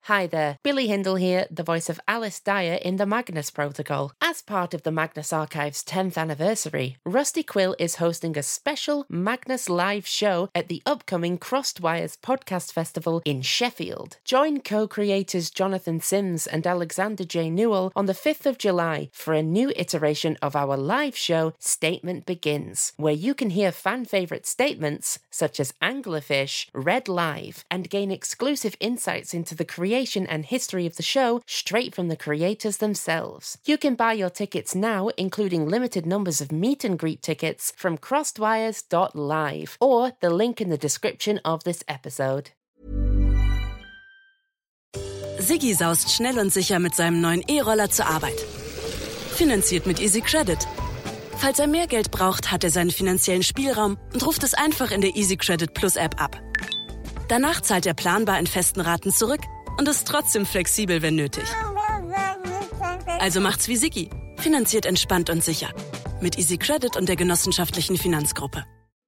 Hi there, Billy Hindle here, the voice of Alice Dyer in the Magnus Protocol. As part of the Magnus Archive's 10th anniversary, Rusty Quill is hosting a special Magnus live show at the upcoming Crossed Wires Podcast Festival in Sheffield. Join co-creators Jonathan Sims and Alexander J. Newell on the 5th of July for a new iteration of our live show, Statement Begins, where you can hear fan-favourite statements such as Anglerfish read live and gain exclusive insights into the creation and history of the show straight from the creators themselves. You can buy your tickets now, including limited numbers of meet and greet tickets from crossedwires.live or the link in the description of this episode. Siggi saust schnell und sicher mit seinem neuen E-Roller zur Arbeit. Finanziert mit Easy Credit. Falls er mehr Geld braucht, hat er seinen finanziellen Spielraum und ruft es einfach in der Easy Credit Plus App ab. Danach zahlt er planbar in festen Raten zurück und ist trotzdem flexibel, wenn nötig. Also macht's wie Siggi. Finanziert entspannt und sicher. Mit Easy Credit und der genossenschaftlichen Finanzgruppe.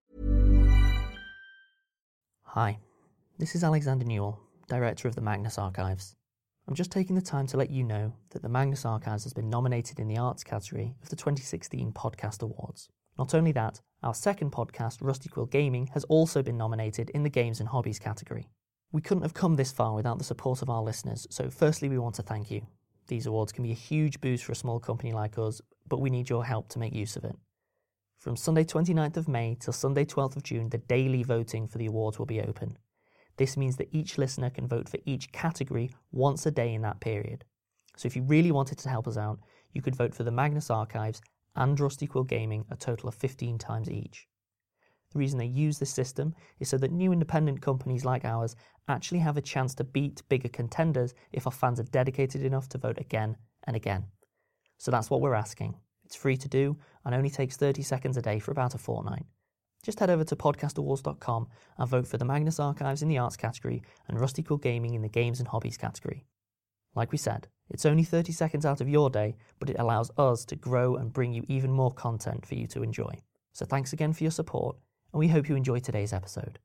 Hi, this is Alexander Newell, Director of the Magnus Archives. I'm just taking the time to let you know that the Magnus Archives has been nominated in the arts category of the 2016 Podcast Awards. Not only that, our second podcast, Rusty Quill Gaming, has also been nominated in the Games and Hobbies category. We couldn't have come this far without the support of our listeners, so firstly we want to thank you. These awards can be a huge boost for a small company like us, but we need your help to make use of it. From Sunday 29th of May till Sunday 12th of June, the daily voting for the awards will be open. This means that each listener can vote for each category once a day in that period. So if you really wanted to help us out, you could vote for the Magnus Archives and Rusty Quill Gaming a total of 15 times each. The reason they use this system is so that new independent companies like ours actually have a chance to beat bigger contenders if our fans are dedicated enough to vote again and again. So that's what we're asking. It's free to do and only takes 30 seconds a day for about a fortnight. Just head over to podcastawards.com and vote for the Magnus Archives in the arts category and Rusty Quill Gaming in the games and hobbies category. Like we said, it's only 30 seconds out of your day, but it allows us to grow and bring you even more content for you to enjoy. So thanks again for your support, and we hope you enjoy today's episode.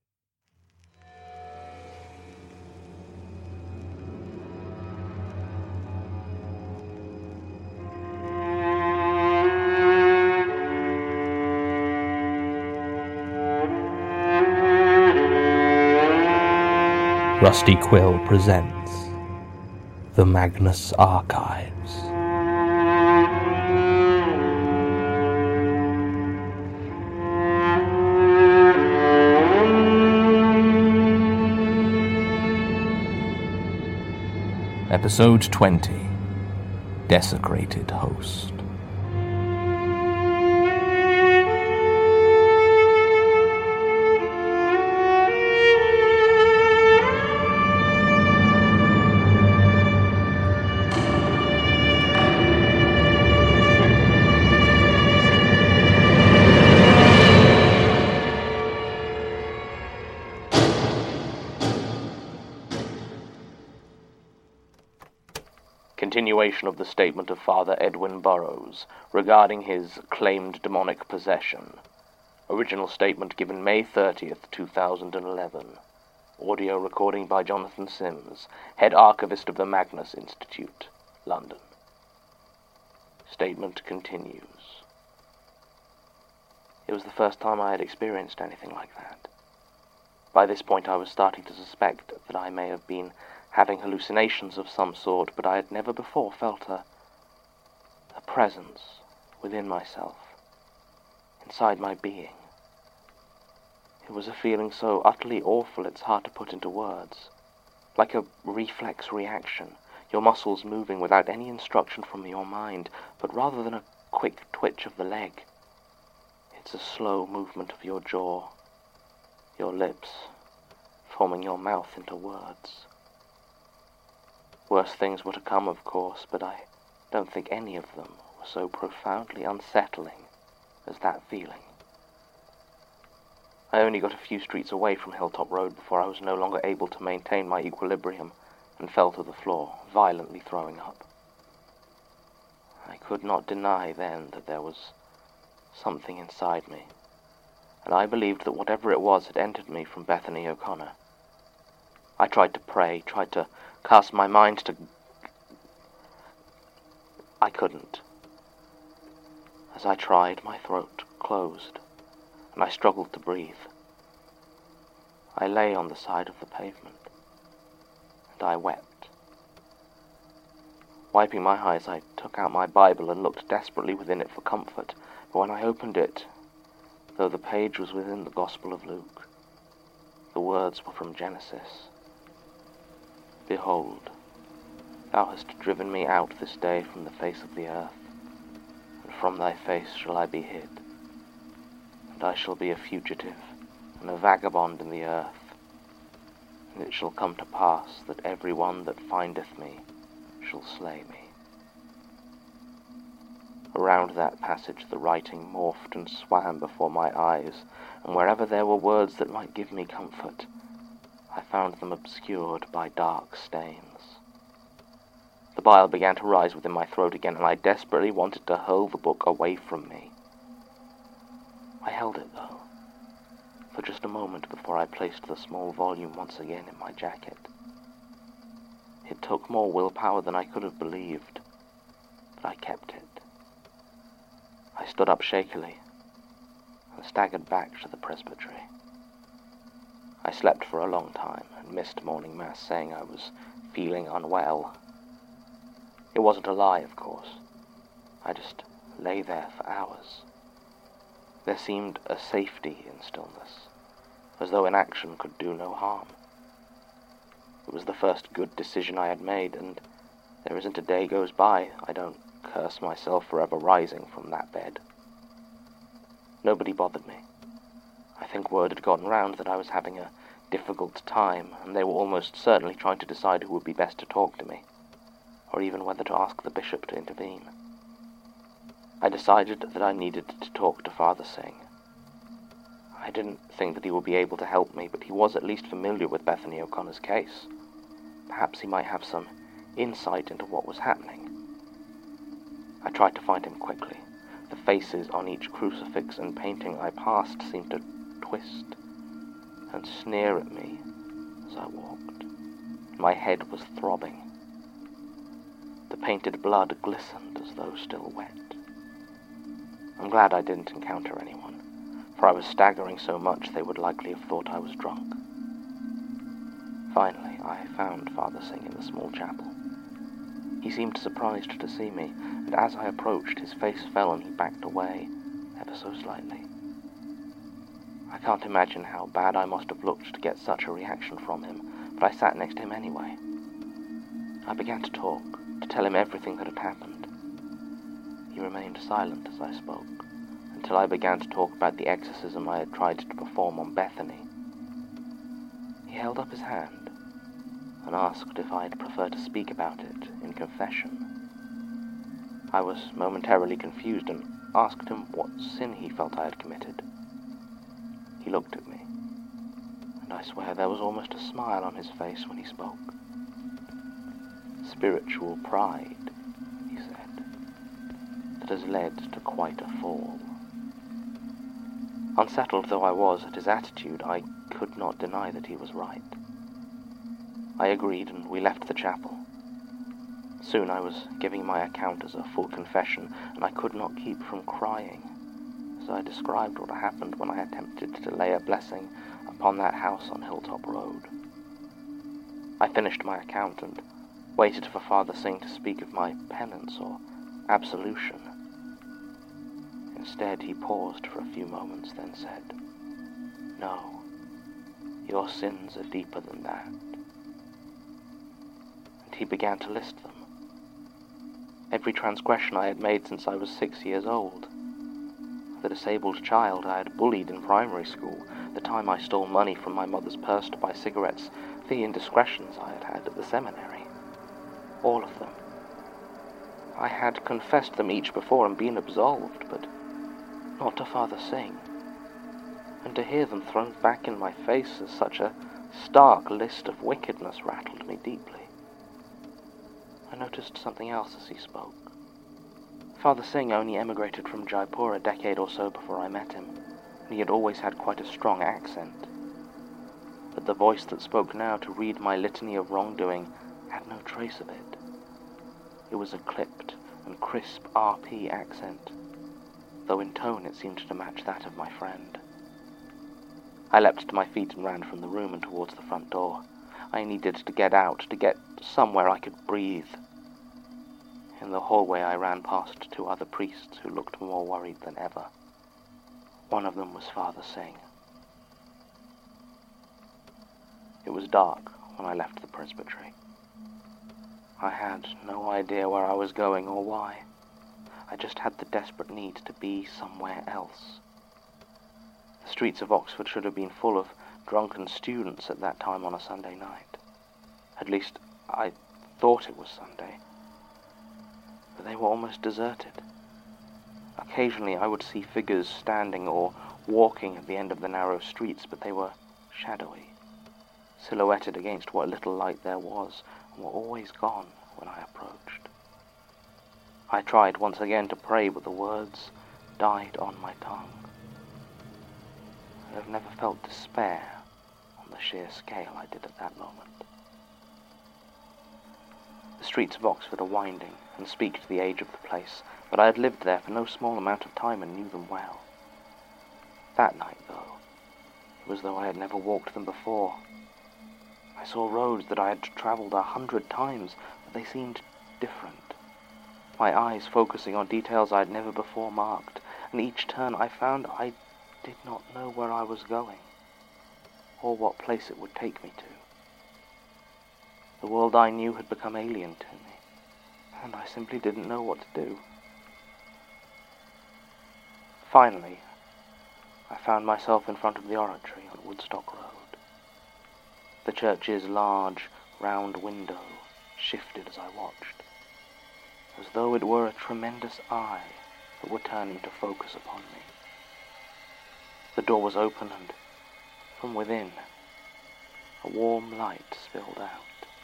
Rusty Quill presents the Magnus Archives. Episode 20, Desecrated Host. Continuation of the statement of Father Edwin Burrows regarding his claimed demonic possession. Original statement given May 30th, 2011. Audio recording by Jonathan Sims, Head Archivist of the Magnus Institute, London. Statement continues. It was the first time I had experienced anything like that. By this point I was starting to suspect that I may have been having hallucinations of some sort, but I had never before felt a presence within myself, inside my being. It was a feeling so utterly awful it's hard to put into words, like a reflex reaction, your muscles moving without any instruction from your mind, but rather than a quick twitch of the leg, it's a slow movement of your jaw, your lips forming your mouth into words. Worse things were to come, of course, but I don't think any of them were so profoundly unsettling as that feeling. I only got a few streets away from Hilltop Road before I was no longer able to maintain my equilibrium and fell to the floor, violently throwing up. I could not deny then that there was something inside me, and I believed that whatever it was had entered me from Bethany O'Connor. I tried to pray, tried to cast my mind to... I couldn't. As I tried, my throat closed, and I struggled to breathe. I lay on the side of the pavement, and I wept. Wiping my eyes, I took out my Bible and looked desperately within it for comfort, but when I opened it, though the page was within the Gospel of Luke, the words were from Genesis. Behold, thou hast driven me out this day from the face of the earth, and from thy face shall I be hid. And I shall be a fugitive and a vagabond in the earth. And it shall come to pass that every one that findeth me shall slay me. Around that passage the writing morphed and swam before my eyes, and wherever there were words that might give me comfort, I found them obscured by dark stains. The bile began to rise within my throat again, and I desperately wanted to hurl the book away from me. I held it, though, for just a moment before I placed the small volume once again in my jacket. It took more willpower than I could have believed, but I kept it. I stood up shakily and staggered back to the presbytery. I slept for a long time and missed morning mass, saying I was feeling unwell. It wasn't a lie, of course. I just lay there for hours. There seemed a safety in stillness, as though inaction could do no harm. It was the first good decision I had made, and there isn't a day goes by I don't curse myself for ever rising from that bed. Nobody bothered me. I think word had gotten round that I was having a difficult time, and they were almost certainly trying to decide who would be best to talk to me, or even whether to ask the bishop to intervene. I decided that I needed to talk to Father Singh. I didn't think that he would be able to help me, but he was at least familiar with Bethany O'Connor's case. Perhaps he might have some insight into what was happening. I tried to find him quickly. The faces on each crucifix and painting I passed seemed to twist and sneer at me as I walked. My head was throbbing. The painted blood glistened as though still wet. I'm glad I didn't encounter anyone, for I was staggering so much they would likely have thought I was drunk. Finally, I found Father Singh in the small chapel. He seemed surprised to see me, and as I approached, his face fell and he backed away, ever so slightly. I can't imagine how bad I must have looked to get such a reaction from him, but I sat next to him anyway. I began to talk, to tell him everything that had happened. He remained silent as I spoke, until I began to talk about the exorcism I had tried to perform on Bethany. He held up his hand and asked if I'd prefer to speak about it in confession. I was momentarily confused and asked him what sin he felt I had committed. He looked at me, and I swear there was almost a smile on his face when he spoke. Spiritual pride, he said, that has led to quite a fall. Unsettled though I was at his attitude, I could not deny that he was right. I agreed, and we left the chapel. Soon I was giving my account as a full confession, and I could not keep from crying as I described what happened when I attempted to lay a blessing upon that house on Hilltop Road. I finished my account and waited for Father Singh to speak of my penance or absolution. Instead, he paused for a few moments, then said, "No, your sins are deeper than that." And he began to list them. Every transgression I had made since I was 6 years old. The disabled child I had bullied in primary school, the time I stole money from my mother's purse to buy cigarettes, the indiscretions I had had at the seminary. All of them. I had confessed them each before and been absolved, but not to Father Singh. And to hear them thrown back in my face as such a stark list of wickedness rattled me deeply. I noticed something else as he spoke. Father Singh only emigrated from Jaipur a decade or so before I met him, and he had always had quite a strong accent. But the voice that spoke now to read my litany of wrongdoing had no trace of it. It was a clipped and crisp RP accent, though in tone it seemed to match that of my friend. I leapt to my feet and ran from the room and towards the front door. I needed to get out, to get somewhere I could breathe. In the hallway I ran past 2 other priests who looked more worried than ever. One of them was Father Singh. It was dark when I left the presbytery. I had no idea where I was going or why. I just had the desperate need to be somewhere else. The streets of Oxford should have been full of drunken students at that time on a Sunday night. At least, I thought it was Sunday. But they were almost deserted. Occasionally I would see figures standing or walking at the end of the narrow streets, but they were shadowy, silhouetted against what little light there was, and were always gone when I approached. I tried once again to pray, but the words died on my tongue. I have never felt despair on the sheer scale I did at that moment. The streets of Oxford are winding and speak to the age of the place, but I had lived there for no small amount of time and knew them well. That night, though, it was as though I had never walked them before. I saw roads that I had travelled 100 times, but they seemed different. My eyes focusing on details I had never before marked, and each turn I found I did not know where I was going, or what place it would take me to. The world I knew had become alien to me, and I simply didn't know what to do. Finally, I found myself in front of the oratory on Woodstock Road. The church's large, round window shifted as I watched, as though it were a tremendous eye that were turning to focus upon me. The door was open, and from within, a warm light spilled out.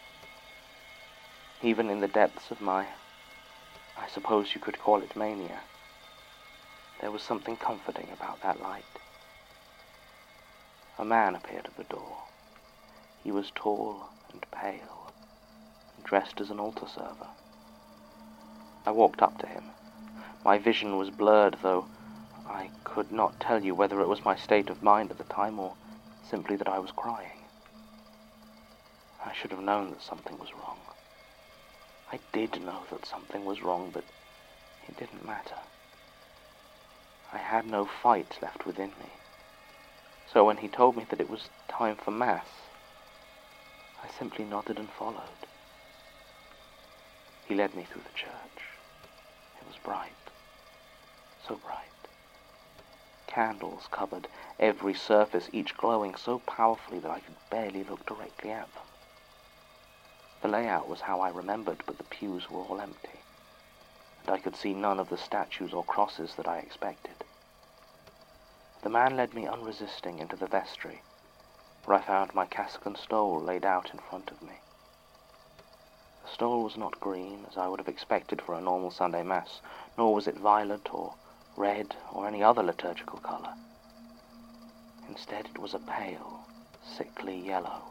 Even in the depths of my, I suppose you could call it mania, there was something comforting about that light. A man appeared at the door. He was tall and pale, and dressed as an altar server. I walked up to him. My vision was blurred, though I could not tell you whether it was my state of mind at the time or simply that I was crying. I should have known that something was wrong. I did know that something was wrong, but it didn't matter. I had no fight left within me. So when he told me that it was time for Mass, I simply nodded and followed. He led me through the church. It was bright. So bright. Candles covered every surface, each glowing so powerfully that I could barely look directly at them. The layout was how I remembered, but the pews were all empty, and I could see none of the statues or crosses that I expected. The man led me unresisting into the vestry, where I found my cassock and stole laid out in front of me. The stole was not green, as I would have expected for a normal Sunday Mass, nor was it violet or red or any other liturgical colour. Instead, it was a pale, sickly yellow.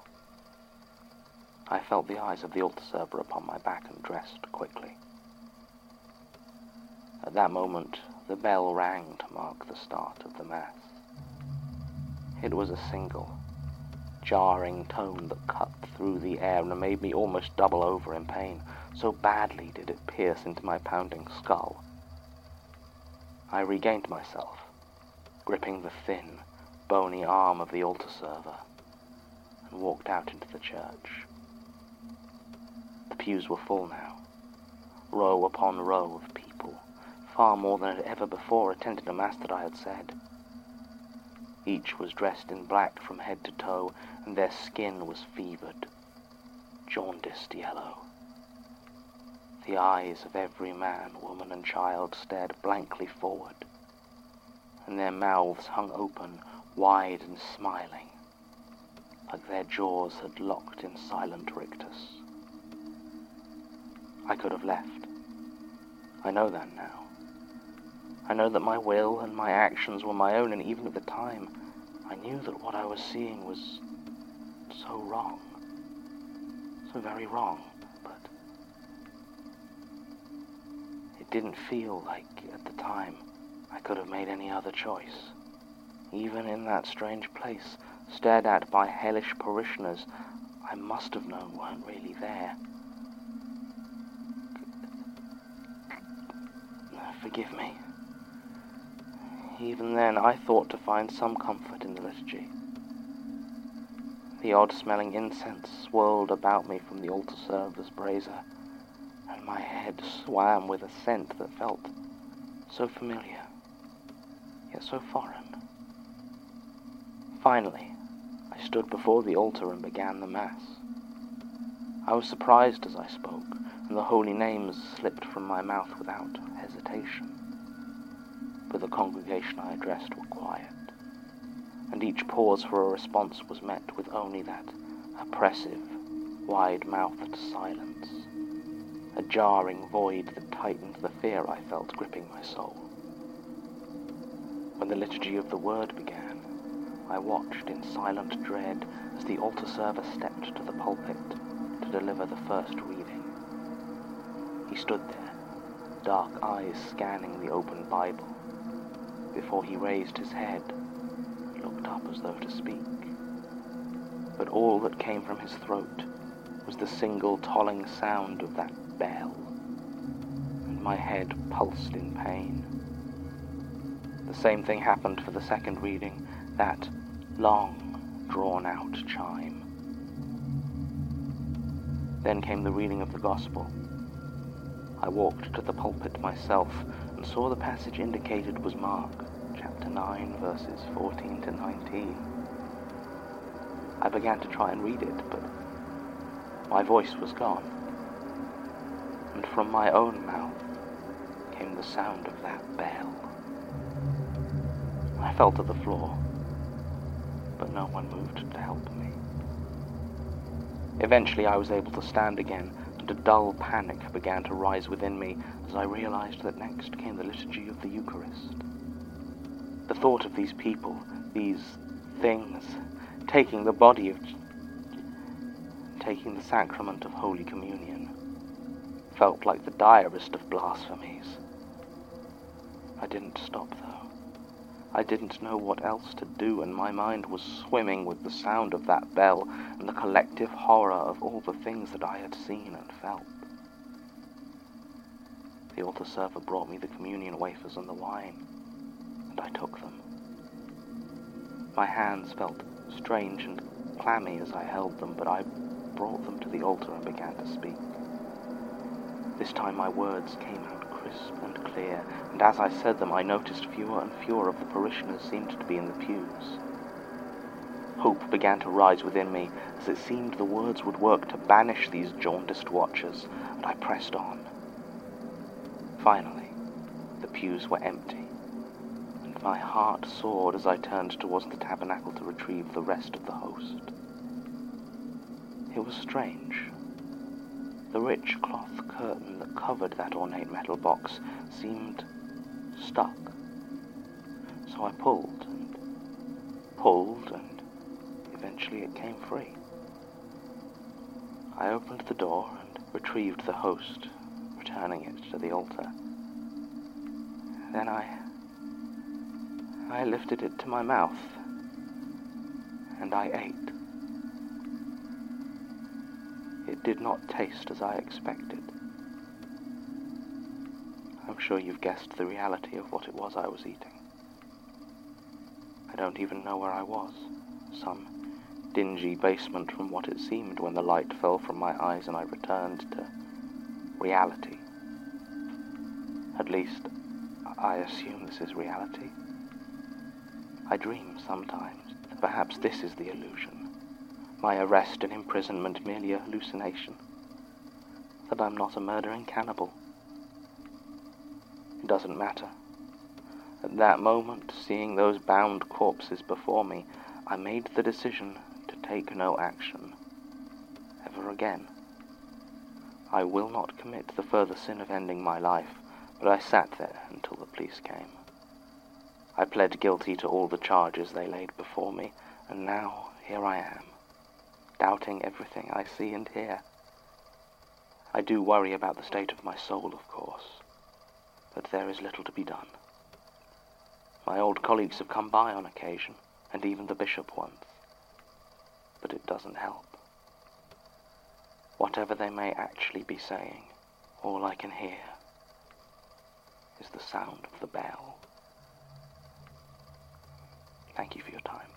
I felt the eyes of the altar server upon my back and dressed quickly. At that moment, the bell rang to mark the start of the Mass. It was a single, jarring tone that cut through the air and made me almost double over in pain. So badly did it pierce into my pounding skull. I regained myself, gripping the thin, bony arm of the altar server, and walked out into the church. The pews were full now, row upon row of people, far more than had ever before attended a Mass that I had said. Each was dressed in black from head to toe, and their skin was fevered, jaundiced yellow. The eyes of every man, woman, and child stared blankly forward, and their mouths hung open, wide and smiling, like their jaws had locked in silent rictus. I could have left. I know that now. I know that my will and my actions were my own, and even at the time, I knew that what I was seeing was so wrong, so very wrong. It didn't feel like, at the time, I could have made any other choice. Even in that strange place, stared at by hellish parishioners I must have known weren't really there. Forgive me. Even then, I thought to find some comfort in the liturgy. The odd-smelling incense swirled about me from the altar server's brazier, and my head swam with a scent that felt so familiar, yet so foreign. Finally, I stood before the altar and began the Mass. I was surprised as I spoke, and the holy names slipped from my mouth without hesitation. But the congregation I addressed were quiet, and each pause for a response was met with only that oppressive, wide-mouthed silence, a jarring void that tightened the fear I felt gripping my soul. When the liturgy of the Word began, I watched in silent dread as the altar server stepped to the pulpit to deliver the first reading. He stood there, dark eyes scanning the open Bible, before he raised his head, looked up as though to speak. But all that came from his throat was the single tolling sound of that bell, and my head pulsed in pain. The same thing happened for the second reading, that long, drawn-out chime. Then came the reading of the Gospel. I walked to the pulpit myself and saw the passage indicated was Mark, chapter 9, verses 14 to 19. I began to try and read it, but my voice was gone, and from my own mouth came the sound of that bell. I fell to the floor, but no one moved to help me. Eventually I was able to stand again, and a dull panic began to rise within me as I realized that next came the liturgy of the Eucharist. The thought of these people, these things, taking the body of... taking the sacrament of Holy Communion, felt like the direst of blasphemies. I didn't stop, though. I didn't know what else to do, and my mind was swimming with the sound of that bell and the collective horror of all the things that I had seen and felt. The altar server brought me the communion wafers and the wine, and I took them. My hands felt strange and clammy as I held them, but I brought them to the altar and began to speak. This time my words came out crisp and clear, and as I said them I noticed fewer and fewer of the parishioners seemed to be in the pews. Hope began to rise within me, as it seemed the words would work to banish these jaundiced watchers, and I pressed on. Finally, the pews were empty, and my heart soared as I turned towards the tabernacle to retrieve the rest of the host. It was strange. The rich cloth curtain that covered that ornate metal box seemed stuck. So I pulled, and eventually it came free. I opened the door and retrieved the host, returning it to the altar. Then I lifted it to my mouth, and I ate. It did not taste as I expected. I'm sure you've guessed the reality of what it was I was eating. I don't even know where I was. Some dingy basement from what it seemed when the light fell from my eyes and I returned to reality. At least, I assume this is reality. I dream sometimes. Perhaps this is the illusion. My arrest and imprisonment merely a hallucination. That I'm not a murdering cannibal. It doesn't matter. At that moment, seeing those bound corpses before me, I made the decision to take no action. Ever again. I will not commit the further sin of ending my life, but I sat there until the police came. I pled guilty to all the charges they laid before me, and now here I am, doubting everything I see and hear. I do worry about the state of my soul, of course. that there is little to be done. My old colleagues have come by on occasion, and even the bishop once. But it doesn't help. Whatever they may actually be saying, all I can hear is the sound of the bell. Thank you for your time.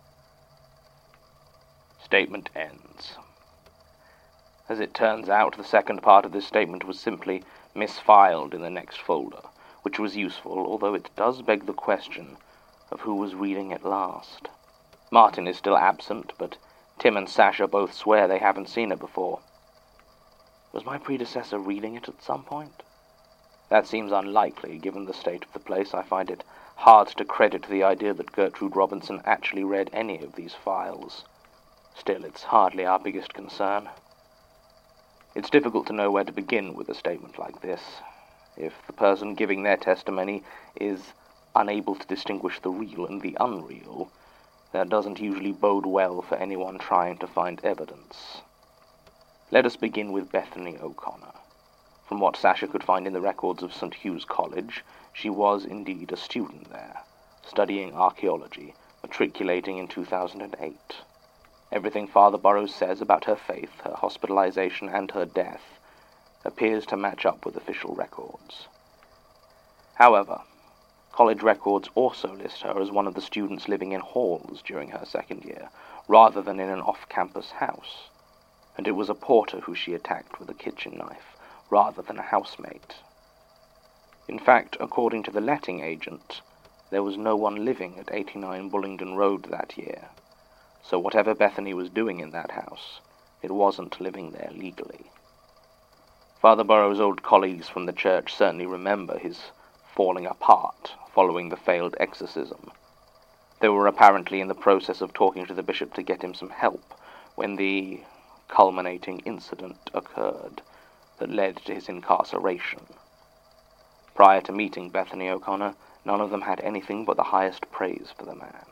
Statement ends. As it turns out, the second part of this statement was simply misfiled in the next folder, which was useful, although it does beg the question of who was reading it last. Martin is still absent, but Tim and Sasha both swear they haven't seen it before. Was my predecessor reading it at some point? That seems unlikely, given the state of the place. I find it hard to credit the idea that Gertrude Robinson actually read any of these files. Still, it's hardly our biggest concern. It's difficult to know where to begin with a statement like this. If the person giving their testimony is unable to distinguish the real and the unreal, that doesn't usually bode well for anyone trying to find evidence. Let us begin with Bethany O'Connor. From what Sasha could find in the records of St. Hugh's College, she was indeed a student there, studying archaeology, matriculating in 2008. Everything Father Burrows says about her faith, her hospitalization, and her death appears to match up with official records. However, college records also list her as one of the students living in halls during her second year, rather than in an off-campus house, and it was a porter who she attacked with a kitchen knife, rather than a housemate. In fact, according to the letting agent, there was no one living at 89 Bullingdon Road that year, so whatever Bethany was doing in that house, it wasn't living there legally. Father Burrows' old colleagues from the church certainly remember his falling apart following the failed exorcism. They were apparently in the process of talking to the bishop to get him some help when the culminating incident occurred that led to his incarceration. Prior to meeting Bethany O'Connor, none of them had anything but the highest praise for the man.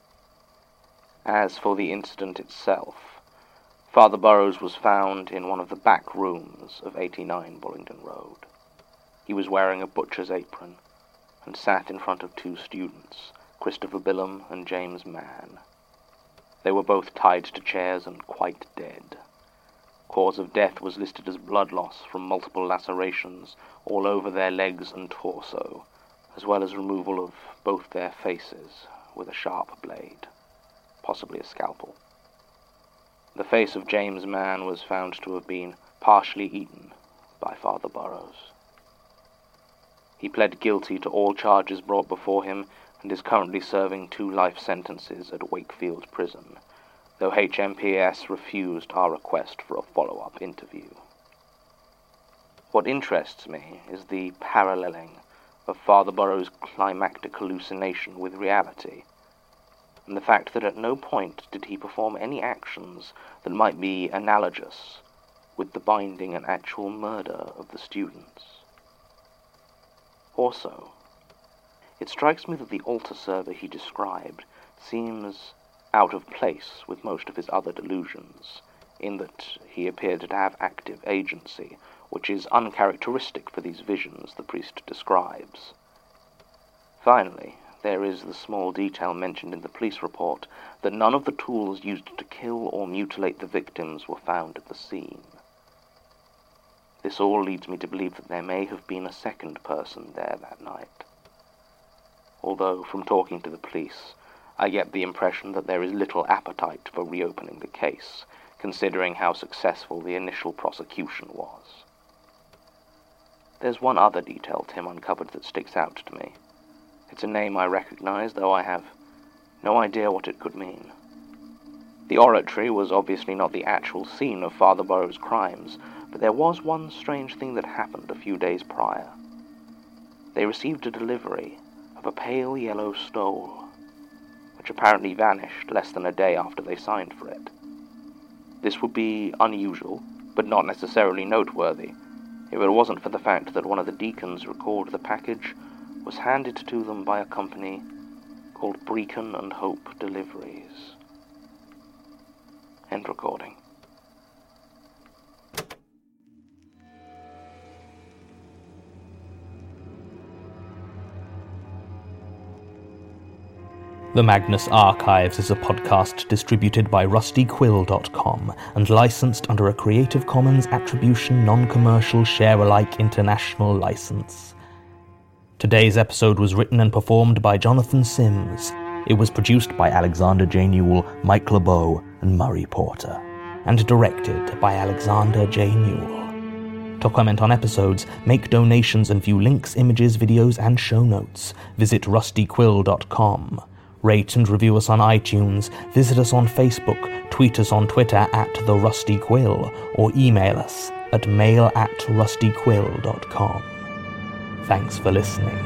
As for the incident itself, Father Burrows was found in one of the back rooms of 89 Bullingdon Road. He was wearing a butcher's apron and sat in front of two students, Christopher Billam and James Mann. They were both tied to chairs and quite dead. Cause of death was listed as blood loss from multiple lacerations all over their legs and torso, as well as removal of both their faces with a sharp blade, possibly a scalpel. The face of James Mann was found to have been partially eaten by Father Burrows. He pled guilty to all charges brought before him and is currently serving 2 life sentences at Wakefield Prison, though HMPS refused our request for a follow-up interview. What interests me is the paralleling of Father Burrows' climactic hallucination with reality, and the fact that at no point did he perform any actions that might be analogous with the binding and actual murder of the students. Also, it strikes me that the altar server he described seems out of place with most of his other delusions, in that he appeared to have active agency, which is uncharacteristic for these visions the priest describes. Finally, there is the small detail mentioned in the police report that none of the tools used to kill or mutilate the victims were found at the scene. This all leads me to believe that there may have been a second person there that night. Although, from talking to the police, I get the impression that there is little appetite for reopening the case, considering how successful the initial prosecution was. There's one other detail Tim uncovered that sticks out to me. It's a name I recognize, though I have no idea what it could mean. The oratory was obviously not the actual scene of Father Burrows' crimes, but there was one strange thing that happened a few days prior. They received a delivery of a pale yellow stole, which apparently vanished less than a day after they signed for it. This would be unusual, but not necessarily noteworthy, if it wasn't for the fact that one of the deacons recalled the package was handed to them by a company called Brecon and Hope Deliveries. End recording. The Magnus Archives is a podcast distributed by rustyquill.com and licensed under a Creative Commons Attribution Non-Commercial Share-alike International License. Today's episode was written and performed by Jonathan Sims. It was produced by Alexander J. Newell, Mike LeBeau, and Murray Porter, and directed by Alexander J. Newell. To comment on episodes, make donations, and view links, images, videos, and show notes, visit rustyquill.com. Rate and review us on iTunes, visit us on Facebook, tweet us on Twitter @The Rusty Quill, or email us at mail@rustyquill.com. Thanks for listening.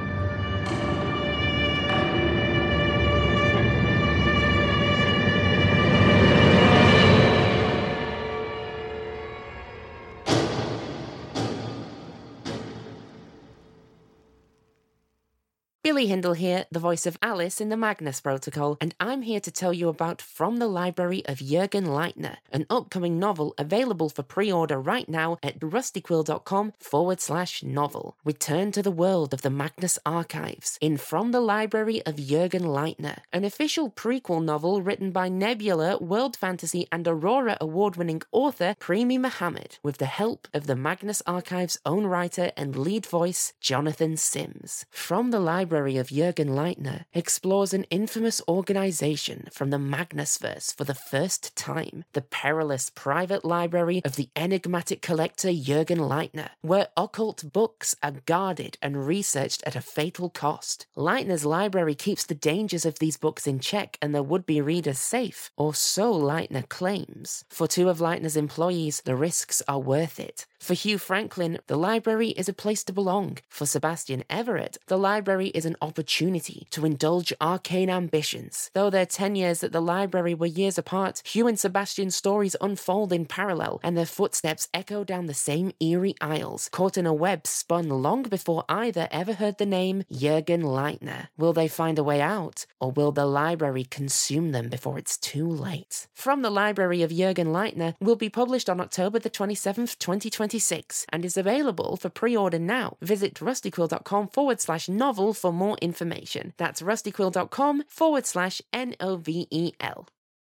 Billy Hindle here, the voice of Alice in the Magnus Protocol, and I'm here to tell you about From the Library of Jürgen Leitner, an upcoming novel available for pre-order right now at rustyquill.com/novel. Return to the world of the Magnus Archives in From the Library of Jürgen Leitner, an official prequel novel written by Nebula, World Fantasy, and Aurora award-winning author Premi Mohammed, with the help of the Magnus Archives' own writer and lead voice, Jonathan Sims. From the Library of Jürgen Leitner explores an infamous organization from the Magnusverse for the first time, the perilous private library of the enigmatic collector Jürgen Leitner, where occult books are guarded and researched at a fatal cost. Leitner's library keeps the dangers of these books in check and their would-be readers safe, or so Leitner claims. For two of Leitner's employees, the risks are worth it. For Hugh Franklin, the library is a place to belong. For Sebastian Everett, the library is an opportunity to indulge arcane ambitions. Though their tenures at the library were years apart, Hugh and Sebastian's stories unfold in parallel, and their footsteps echo down the same eerie aisles, caught in a web spun long before either ever heard the name Jürgen Leitner. Will they find a way out, or will the library consume them before it's too late? From the Library of Jürgen Leitner will be published on October the 27th, 2026, and is available for pre-order now. Visit rustyquill.com/novel for more information. That's rustyquill.com/NOVEL.